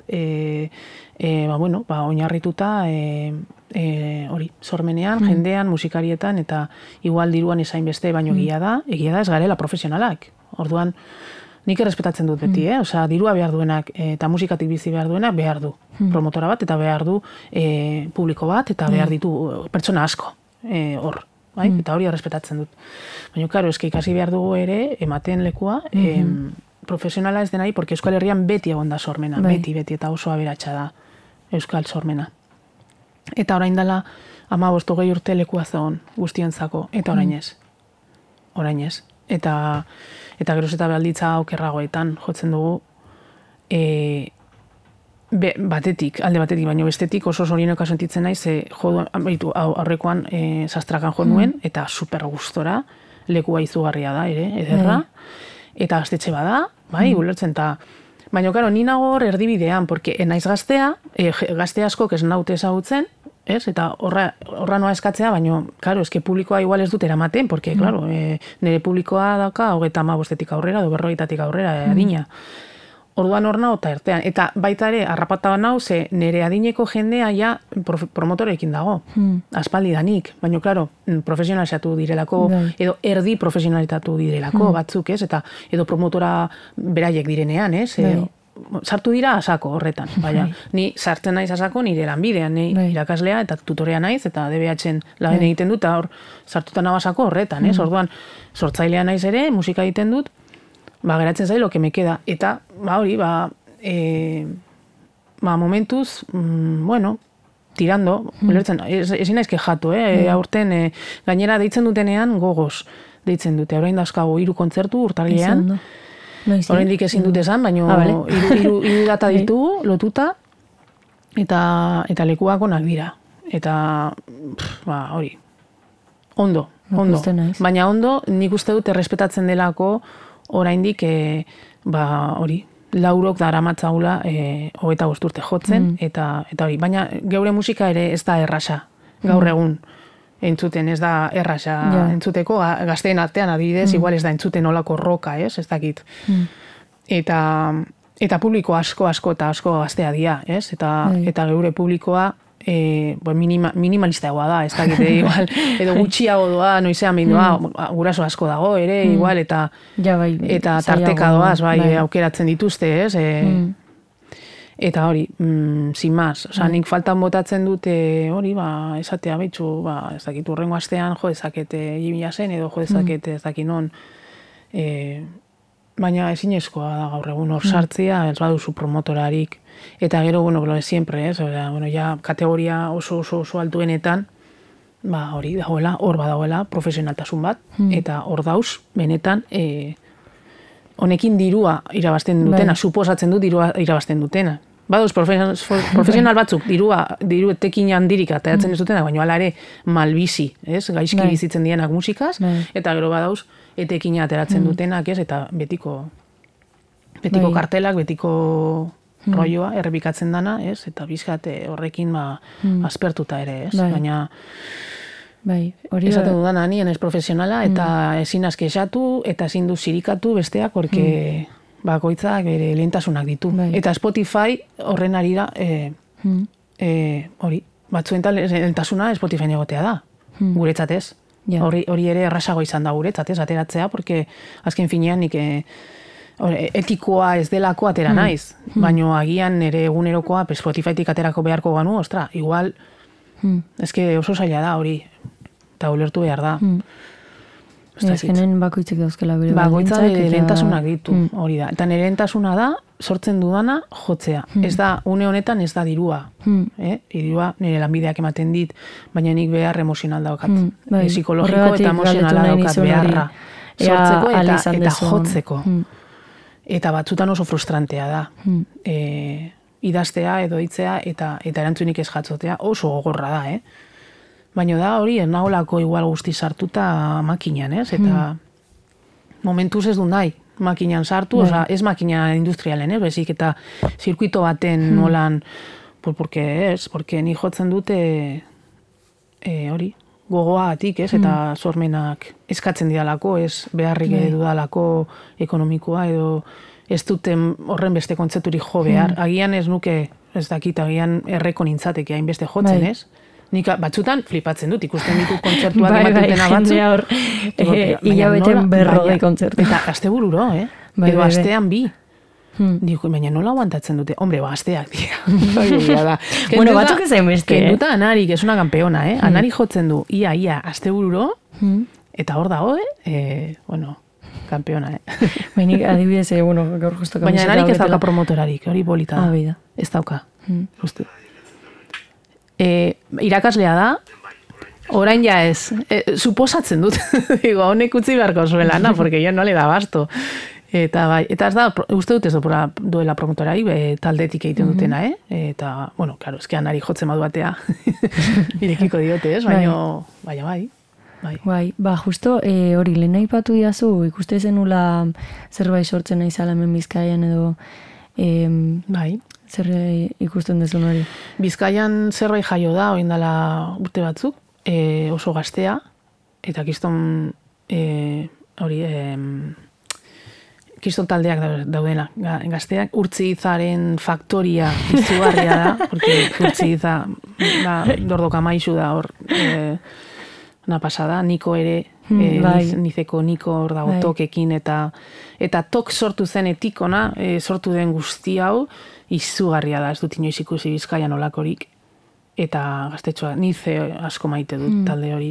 oinarrituta, hori, sormenean, jendean, musikarietan, eta igual diruan esain beste, baino egia da ez garela profesionalak. Orduan, nik errespetatzen dut beti, dirua behar duenak, eta musikatik bizi behar duenak behar du. Promotora bat, eta behar du publiko bat, eta behar ditu pertsona asko hor. Eta hori errespetatzen dut. Baina, karo, eski ikasi behar dugu ere, ematen lekua, profesionala ez denai, porque Euskal Herrian beti egon da sormena, beti, eta oso aberatsa da Euskal sormena. Eta orain dela 15-20 urte lekua zegoen guztionzako, eta orain ez. Eta geroz eta behalditza okerragoetan jotzen dugu, alde batetik, baina bestetik oso zorioneka sentitzen naiz, aurrekoan sastrakan jo nuen, eta super gustora, lekua izugarria da, ederra, eta gaztetxe bada, ulertzen, eta baina, karo, ni nago hor erdibidean, porque naiz gaztea, gazte askok ez naute ezagutzen, eta horra noa eskatzea, baina, karo, eske publikoa igual ez dut eramaten, porque, klaro, nire publikoa dauka 35-etik aurrera, edo 40-etik aurrera, adina. Orduan hor nao eta ertean. Eta baita ere, harrapata nao, ze nire adineko jendea ja promotorekin dago. Aspaldi danik. Baina, klaro, profesionalizatu direlako, edo erdi profesionalizatu direlako batzuk, ez? Eta edo promotora beraiek direnean, ez? Sartu dira asako horretan. Baina, ni sartzen naiz asako nire lanbidean, ni irakaslea eta tutorea naiz, eta DBH-en lagen egiten dut, eta hor sartuta nago asako horretan, ez? Orduan, sortzailea naiz ere, musika egiten dut, geratzen zailo, que me queda. Eta, hori, momentuz, tirando, ezin naiz kejatu, aurten, gainera deitzen dutenean, gogoz deitzen dute. Orain dauzkago 3 kontzertu urtarrilean, oraindik ezin dute esan, baina 3 data ditugu, lotuta, eta lekuak onak dira. Eta, hori, ondo. Baina ondo, nik uste dut errespetatzen delako, oraindik, hori, laurok daramatzagula 25 urte jotzen, eta hori, baina geure musika ere ez da errasa, gaur egun. entzuten, ez da erraxa entzuteko, gazteen artean adibidez, igual ez da entzuten olako roka, ez dakit. Eta publiko asko eta asko gaztea dia, ez? Eta geure publikoa minimalistagoa da, ez dakit, igual, edo gutxiago doa, noizean behin doa, guraso asko dago ere, igual, eta tarteka doaz, aukeratzen dituzte, ez? Eta hori, sin más, oza, nik faltan botatzen dute hori, esatea behitzu, ez dakit, urrengo astean, jo dezakete jimila zen, edo jo dezakete ez dakit non, baina ezinezkoa da gaur egun hor sartzea, ez baduzu promotorarik, eta gero, bueno, lo de siempre, ez, bueno, ja, kategoria oso altuenetan, hori dagoela, hor badagoela, profesionaltasun bat, eta hor dauz, benetan, honekin dirua irabazten dutena, suposatzen du dirua irabazten dutena. Baduz, profesional batzuk, diru etekin handirik ateratzen ez dutena, baina ala ere malbizi, ez? Gaizki bizitzen dienak musikaz, eta gero badauz, etekin ateratzen dutenak, ez? Eta betiko kartelak, betiko rolloa, errepikatzen dana, ez? Eta bizkate horrekin aspertuta ere, ez? Baina esaten dudana nien ez profesionala, eta ezin aski esatu, eta ezin du zirikatu besteak, porque bakoitzak bere lehentasunak ditu. Eta Spotify horren ari da, hori, batzuen lehentasuna Spotify egotea da, guretzat ez. Hori ere errazago izan da guretzat ez, ateratzea, porque azken finean nik etikoa ez delako atera naiz, baina agian ere egunerokoa Spotifytik aterako beharko ganu, ostra, igual, eske oso zaila da hori, eta ulertu behar da. Ezkenen bakoitzek dauzkela bere bakoitza lehentasunak ditu, hori da. Eta nire lehentasuna da, sortzen dudana jotzea. Ez da, une honetan ez da dirua. Dirua nire lanbideak ematen dit, baina nik behar emozional daukat. Psikologiko eta emozionala daukat beharra. Sortzeko eta jotzeko. Eta batzutan oso frustrantea da. Idaztea edo hitzea eta erantzunik ez jatzotea oso gogorra da, Baina da hori, naholako igual guzti sartuta makinan, ez? Eta momentuz ez du nahi makinan sartu, oza, ez makina industrialen, bezik, eta zirkuito baten nolan, porque ni jotzen dute hori, gogoagatik, ez? Eta sormenak eskatzen didalako, ez beharrik dudalako ekonomikoa, edo ez duten horren beste kontzepturik jo behar. Agian ez nuke, ez dakit, agian erreko nintzateke hainbeste jotzen, ez? Nik batzutan flipatzen dut, ikusten ditu kontzertuak ematutena batzuk. Hilabeten berrogei kontzertu. Eta astebururo, edo astean bi. Digo, baina nola aguantatzen dute? Hombre, asteak dira. Bueno, batzuk ezain beste. Kenduta Anarik, es una campeona, Anari jotzen du, ia, astebururo, eta hor dago, bueno, campeona, Bainik, adibidez, bueno, gaur justo baina Anarik ez dauka promotorarik, hori bolita da. Ez dauka. Justu. Irakaslea da, orain ja ez, suposatzen dut, digo, honek utzi beharko zuela, porque ya no le da basto. Eta bai, eta ez da, uste dut ez duela promotorai, taldetik egiten dutena, Eta, bueno, claro, eski Anari jotzen badu batea, irekiko diote, ez? Baina bai. Bai, justo, hori, lehen aipatu diazu, ikuste zenula zerbait sortzen nahi zala hemen Bizkaian edo... Bai. Zer ikusten dezun hori? Bizkaian zerbait jaio da, oindala urte batzuk, oso gaztea, eta kiston hori, kiston taldeak daudena gazteak, Urtzizaren faktoria izugarria da, porque Urtziza dordoka maizu da hor, una pasada, Niko ere, nizeko Niko hor dago tokekin, eta tok sortu zen etikona, sortu den guzti hau, izugarria da, ez dut inoiz ikusi Bizkaian olakorik, eta gaztetxoa, nize asko maite dut talde hori,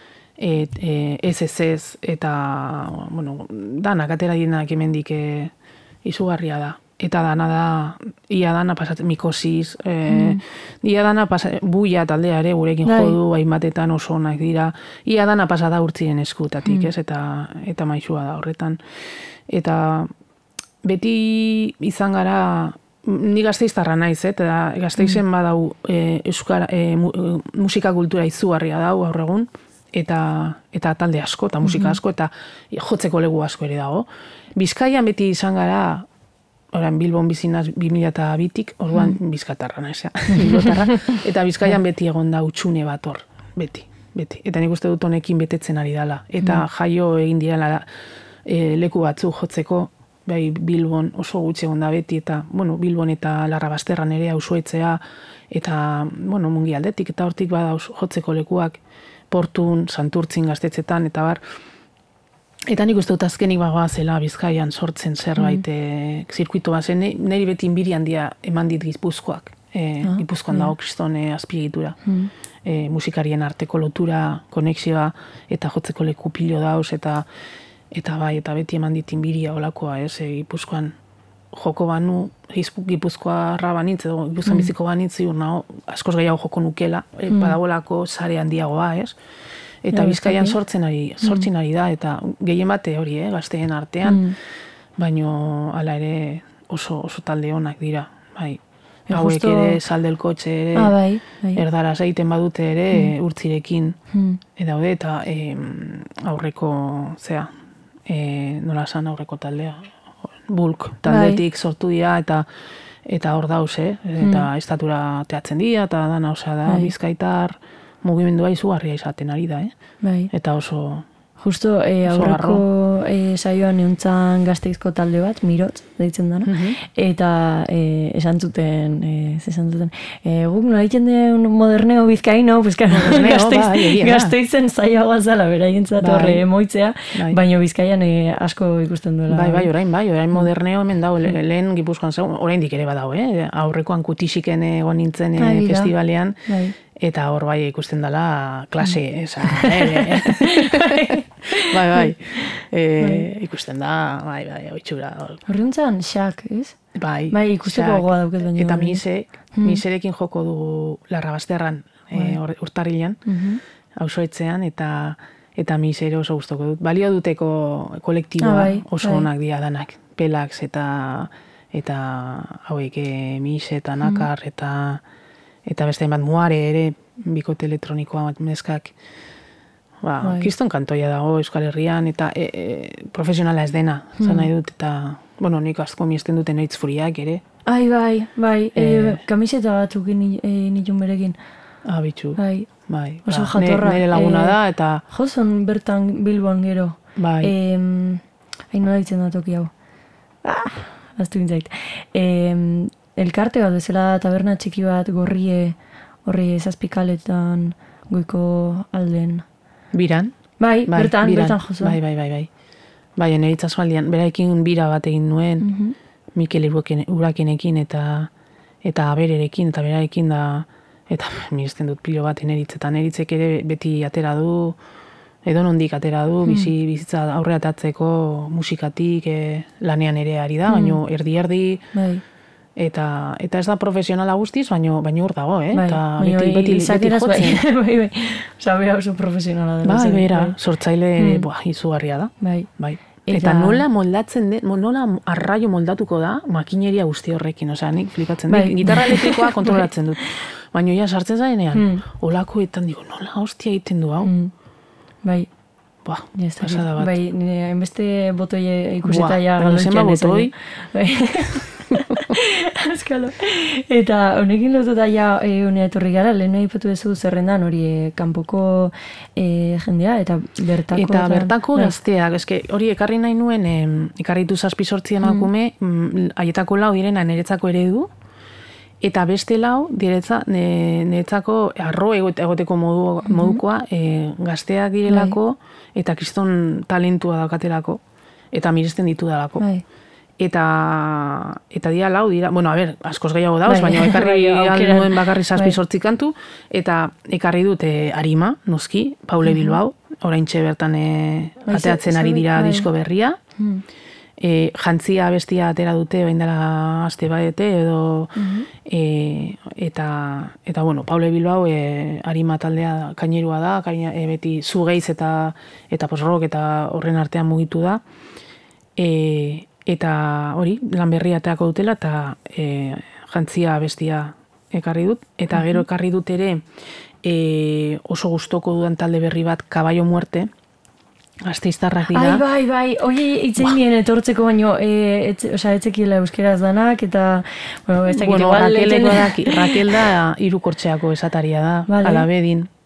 ez, eta, bueno, danak atera dienak hemendik izugarria da. Eta dana da, ia dana pasatzen, Mikosis, ia dana pasatzen, Buia taldea ere gurekin jodu, hainbatetan oso onak dira, ia dana pasada Urtzien eskutatik, ez, eta maixua da horretan. Eta beti izan gara, ni Gasteiztarra naiz, eta Gasteizen badau musika kultura izugarria dau gaur egun, eta talde asko, eta musika asko, eta jotzeko legu asko ere dago. Bizkaian beti izan gara, orain Bilbon bizinaz 2002tik, orduan bizkatarra naiz, Bilbotarra, eta Bizkaian beti egon da utxune bat hor, beti. beti. Eta nik uste dut honekin betetzen ari dala. Eta jaio egin direla leku batzu jotzeko, bai Bilbon oso gutxi egon da beti, eta, bueno, Bilbon eta Larrabasterran ere auzoetzea, eta, bueno, mungi aldetik, eta hortik bada jotzeko lekuak, Portun, Santurtzin gaztetzetan, eta bar. Eta nik uste dut azkenik bagoa zela Bizkaian sortzen zerbait zirkuito bat zen, niri beti inbiri handia eman dit Gipuzkoak. Gipuzkoan dago kriston azpiegitura. Musikarien arteko lotura, konexioa, eta jotzeko leku pilo dauz, eta bai, eta beti eman dit inbiria olakoa, Gipuzkoan joko banu, Gipuzkoarra banitz, edo Gipuzkoan biziko banitz, ziur nago, askoz gehiago joko nukela, badabolako sare handiagoa, Eta Bizkaian sortzen ari da, eta gehien bate hori, gazteen artean, baino hala ere oso talde honak dira, bai. Hauek ere saldelkotxe ere, erdaraz egiten badute ere, urtzirekin, daude, eta aurreko, nola esan aurreko taldea, bulk taldetik sortu dira, eta hor dauz, eta estatura teatzen dira, eta dana osa da, Bizkaitar, mugimendua izugarria izaten ari da, eta oso... Justo aurreko saioan euntzan Gasteizko talde bat, Mirotz, deitzen dana, eta esan zuten, guk nola egiten den moderneo bizkaino, Gasteizen saioa zala, beraientzat horre moitzea, baina Bizkaian asko ikusten duela. Orain moderneo hemen dago, lehen Gipuzkoan zegoen, oraindik ere badau, aurrekoan Kutixen egon nintzen festivalean, eta hor bai ikusten dela klase, bai, ikusten da, bai, oitxura. Horrentzan, xak, ez? Bai, ikusteko gogoa dauket baino. Eta miserekin joko du Larrabasterran, urtarrilean, auzoetxean, eta misere oso gustoko dut. Balio duteko kolektiboa oso onak dira danak, Pelax eta hauek mise eta nakar, eta beste bat muare ere, bikote elektronikoa bat meskak, kriston kantoia dago Euskal Herrian, eta profesionala ez dena, zan nahi dut, eta, bueno, nik asko miesten duten Eitz Furiak ere. Bai, kamiseta batzuk nitun berekin. Bitxu, bai. Oso jatorra. Nire laguna da, eta... Jozon bertan Bilbon gero. Bai. Nola ditzen da toki hau. Aztu bintzait. Elkarte bat bezala taberna txiki bat gorrie horri zazpikaletan goiko alden. Biran? Bai, bertan jozu. Bai. Bai, eneritzazualdian, beraikin bira bat egin nuen, Mikel Urakenekin eta Abererekin, eta berarekin da, eta miresten dut pilo bat eneritzetan. Eneritzek ere beti atera du, edo nondik atera du, bizitza aurreatatzeko musikatik lanean ere ari da, baino erdi-erdi, eta ez da profesionala guztiz, baino hor dago, eta beti jotzen. Bai. Osa, bera oso profesionala dela. Bai, bera, sortzaile izugarria da. Bai. Eta nola moldatzen den, nola arraio moldatuko da makineria guzti horrekin, osea, nik flipatzen dut. Gitarra elektrikoa kontrolatzen dut. Baina ja sartzen zarenean, olakoetan digo, nola hostia egiten du hau. Bai. Pasada bat. Bai, enbeste botoi ikuseta ja galantzian ez. Azkalo. Eta honekin lotuta ja unea etorri gara, lehen aipatu duzu zerrendan hori kanpoko jendea eta bertako. Eta bertako gazteak, eske hori ekarri nahi nuen, ekarri ditu 7-8 emakume, haietako 4 direna niretzako eredu, eta beste 4 niretzako arro egoteko modukoa gazteak direlako, eta kriston talentua daukaterako, eta miresten ditu dalako. Eta dira 4 dira, bueno, askoz gehiago dauz, baina ekarri nuen bakarri 7-8 kantu, eta ekarri dute Arima, noski, Paule Bilbao, oraintxe bertan ateatzen ari dira disko berria, jantzia bestia atera dute, bain dela aste baete, edo, eta bueno, Paule Bilbao, Arima taldea kainerua da, beti zugeiz eta post-rock eta horren artean mugitu da, eta hori, lan berria ateako dutela, eta jantzia bestia ekarri dut, eta gero ekarri dut ere oso gustoko dudan talde berri bat, Caballo Muerte, Gasteiztarrak dira. Bai, hori itzen nien etortzeko baino, etzekiela euskeraz danak, eta, bueno, ez dakit igual... Raquel da irukortxeako esataria da, alabedin,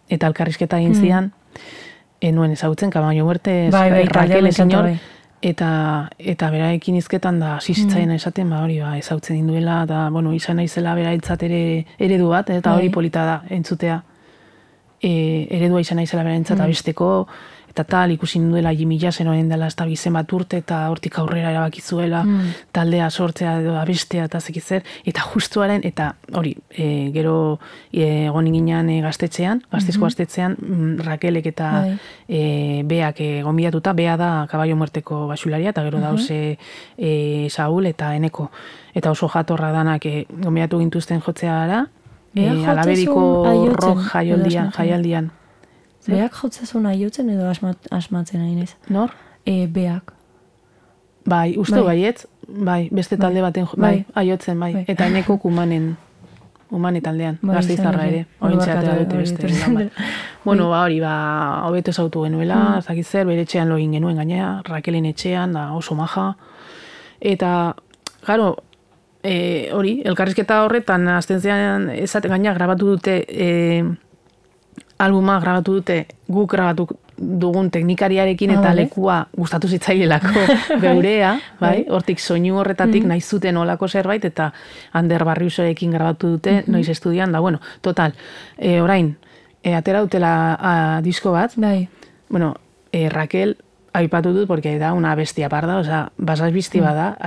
eta elkarrizketa egin zidan, nuen ezagutzen, Caballo Muerte, bai, Raquel Señor, bai. eta beraekin izketan da sisitzaien esaten, hori ezagutzen induela, eta, bueno, izan naizela beraitzat ere eredu bat, eta hori polita da entzutea. Eredua izan naizela beraitzat abesteko, eta tal, ikusi duela Jimmy Jassen orain dela ez da bizen bat urte, eta hortik aurrera erabakizuela, taldea sortzea edo abestea eta zekizer, eta justuaren, eta hori, gero egon ginean gaztezko gaztetxean, Raquelek eta Beak gonbidatuta, Bea da Caballo Muerteko basularia, eta gero dauz Saul eta Eneko, eta oso jatorra danak gonbidatu gintuzten jotzea gara, Alabediko rock jaialdian. Beak jotzezun aiotzen edo asmatzen hain ez? Nor? Beak. Bai, uste baietz, bai, beste talde baten, aiotzen, bai. Eta Eneko Umane taldean, Gasteiztarra ere, orintxeatea dute beste. Bueno, hori, hobeto ezautu genuela, zakit zer, bere etxean lo egin genuen gainea, Raquelen etxean, da oso maja. Eta, claro, hori, elkarrizketa horretan, azten zean, gaina grabatu dute, albuma grabatu dute, guk grabatu dugun teknikariarekin eta lekua gustatu zitzailelako geurea, bai? Hortik soinu horretatik nahi zuten olako zerbait, eta Ander Barriusorekin grabatu dute, noiz estudian, da, bueno, total, orain, atera dutela disko bat, bueno, Raquel, aipatu dut, porque da una bestia parda, oza, basaz bizti bada,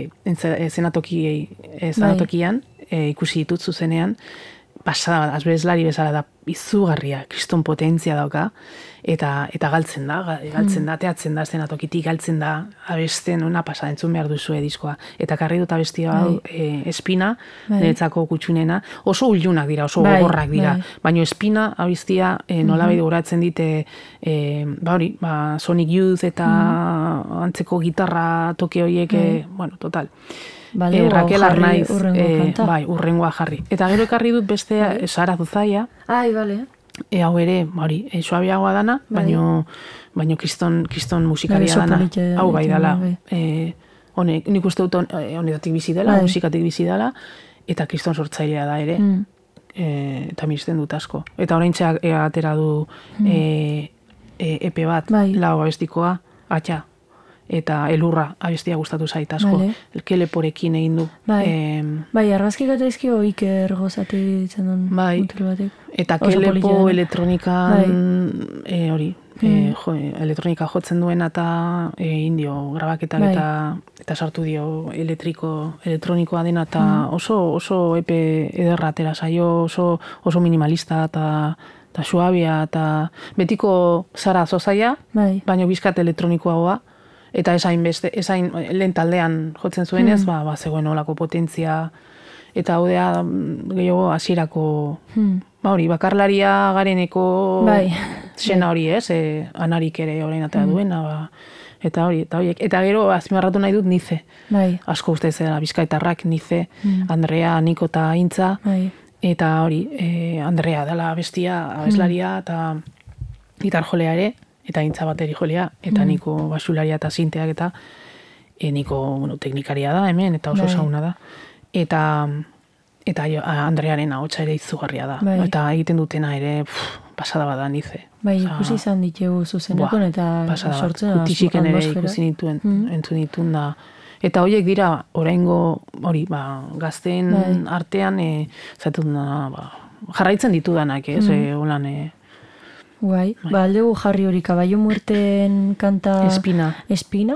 zenatokian, ikusi ditut zuzenean, pasada bat, azberezlari bezala da izugarria, kriston potentzia dauka, eta galtzen da, teatzen da, zenatokitik galtzen da, abesten, una pasada, entzun behar duzue diskoa. Eta karri dut abestia hau, Espina, niretzako kutxunena, oso ullunak dira, oso gogorrak dira, baina Espina, abestia, nolabait goratzen dite, Sonic Youth eta antzeko gitarra toke horiek, bueno, total. Raquel Arnaiz, bai, urrengoa jarri. Eta gero ekarri dut beste Sara Zuzaia. Ai, bale. Hau ere, hori, suabiagoa dana, baino kriston musikaria dana. Hau bai dala. Nik uste dut honetatik bizi dela, musikatik bizi dela, eta kriston sortzailea da ere. Eta miristen dut asko. Eta oraintxe atera du EP bat, lau abestikoa, atxa. Eta Elurra abestia gustatu zait asko. Keleporekin egin du. Bai, argazki gataizkio Iker gozatu ditzen duen mutil batek. Eta Kelepo elektronikan, hori, elektronika jotzen duena eta indio grabaketak eta sartu dio elektronikoa dena, eta oso epe ederra atera zaio, oso minimalista eta suabia, eta betiko Sara Zozaia, baina bizkat elektronikoagoa. Eta esain lehen taldean jotzen zuenez, zegoen olako potentzia, eta haudea gehiago hasierako, hori, bakarlaria gareneko sena hori ez, Anarik ere orain atea duena, eta hori, eta gero azpimarratu nahi dut Nize, asko uste zela bizkaitarrak Nize, Andrea, Niko eta Intza, eta hori, Andrea dela bestia, abeslaria, eta gitarjolea ere, eta Intza bateri jolea, eta Niko basularia eta sinteak, eta Niko teknikaria da hemen, eta oso zauna da. Eta Andrearen ahotsa ere izugarria da. Eta egiten dutena ere pasada bada Nize. Bai, ikusi izan ditugu zuzenekon, eta sortzen da. Kutixiken ere ikusi nituen, entzun ditun da. Eta horiek dira, oraingo, hori, gazteen artean, jarraitzen ditudanak, ez, holan, Bai, aldegu jarri hori Caballo Muerten kanta Espina.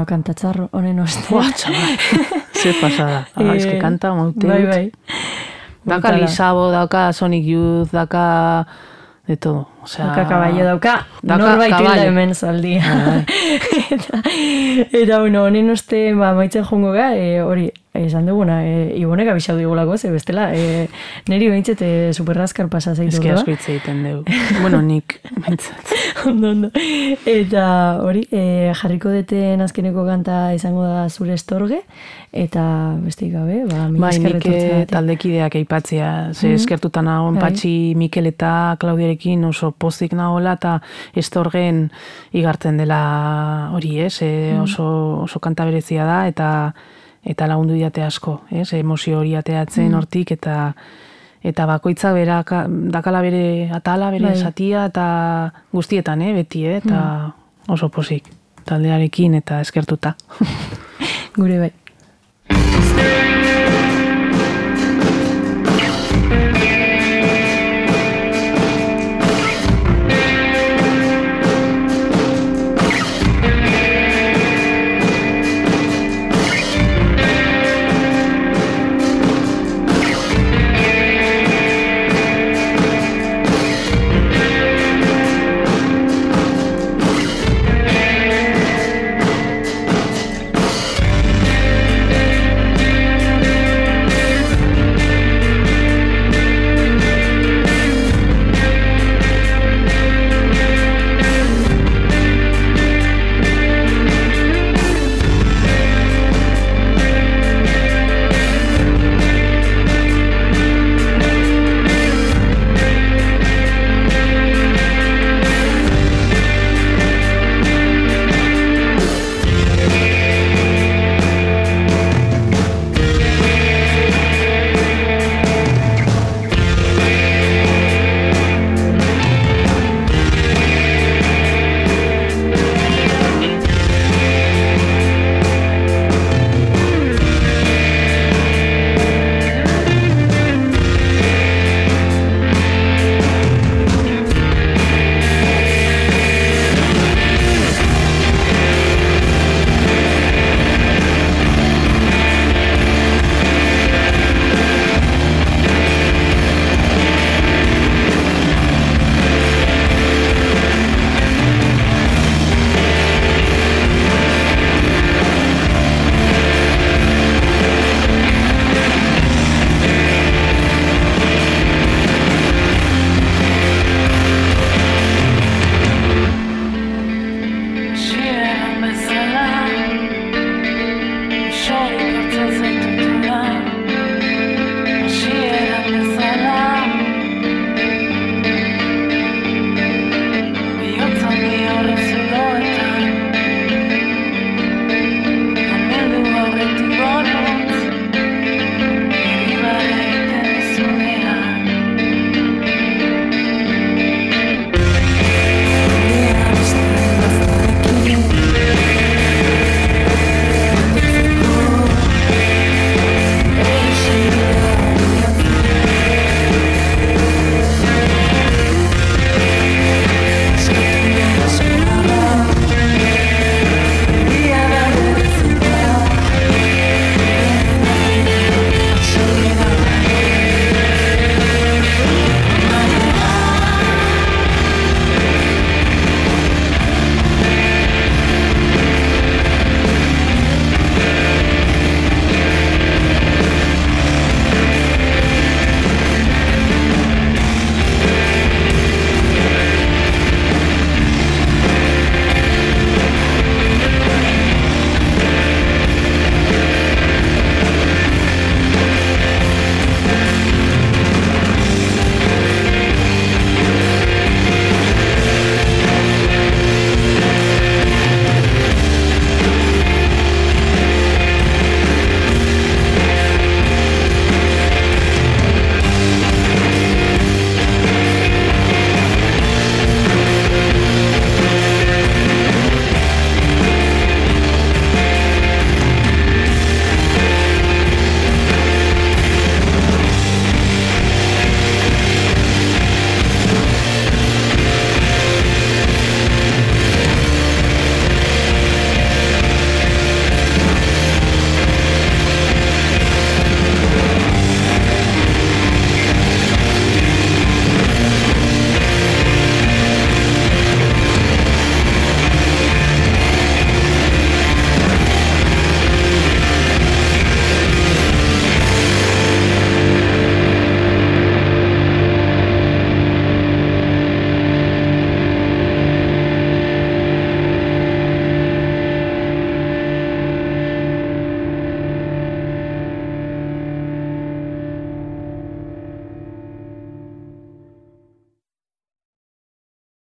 kantatzarro, honen oste. Buah, txabai, ze pasada. Ez que kanta maute. Bai. Daka Lisabo, daka Sonic Youth, daka de todo. O sea, Daka kaballo dauka, norbait hilda hemen zaldia. Eta, bueno, honen oste, maitzen jongo ga, hori, esan duguna, Ibonek abisau digulako, ze bestela, niri behintzet superrazkar pasa zaitu. Ez que asko hitz egiten dugu. Bueno, nik, behintzat. Ondo. Eta hori, jarriko deten azkeneko kanta izango da Zure estorge, eta besteik gabe, mi eskerretortzea. Nik taldekideak aipatzea, ze eskertuta nagoen Patxi, Mikel eta Klaudiarekin oso pozik nagoela, eta estorgen igartzen dela hori, oso kanta berezia da, eta lagundu diate asko, emozio hori ateatzen hortik, eta bakoitza dakala bere atala, bere satia, eta guztietan, beti, eta oso pozik taldearekin, eta eskertuta. Gure bai.